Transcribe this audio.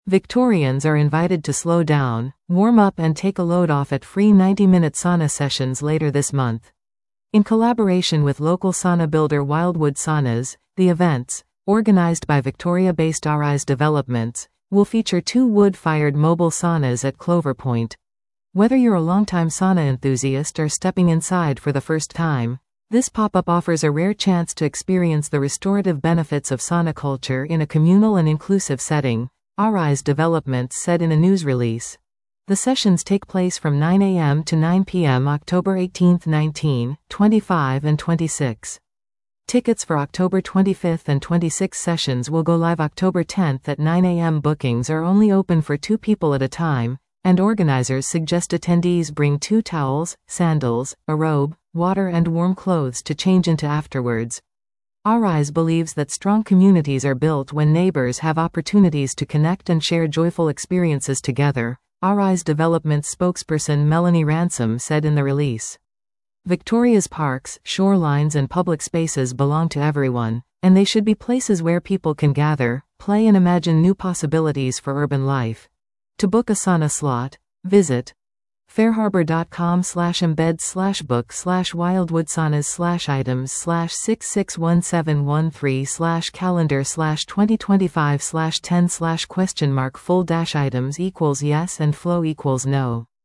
Victorians are invited to slow down, warm up and take a load off at free 90-minute sauna sessions later this month. In collaboration with local sauna builder Wildwood Saunas, the events, organized by Victoria-based Arise Developments, will feature 2 wood-fired mobile saunas at Clover Point. Whether you're a longtime sauna enthusiast or stepping inside for the first time, this pop-up offers a rare chance to experience the restorative benefits of sauna culture in a communal and inclusive setting, Arise Developments said in a news release. The sessions take place from 9 a.m. to 9 p.m. October 18, 19, 25 and 26. Tickets for October 25 and 26 sessions will go live October 10 at 9 a.m. Bookings are only open for 2 people at a time, and organizers suggest attendees bring 2 towels, sandals, a robe, water and warm clothes to change into afterwards. Arise believes that strong communities are built when neighbors have opportunities to connect and share joyful experiences together, Arise Developments spokesperson Melanie Ransom said in the release. Victoria's parks, shorelines and public spaces belong to everyone, and they should be places where people can gather, play and imagine new possibilities for urban life. To book a sauna slot, visit fairharbor.com/embed/book/wildwood saunas/items/661713/calendar/2025/10/??items equals yes and flow equals no.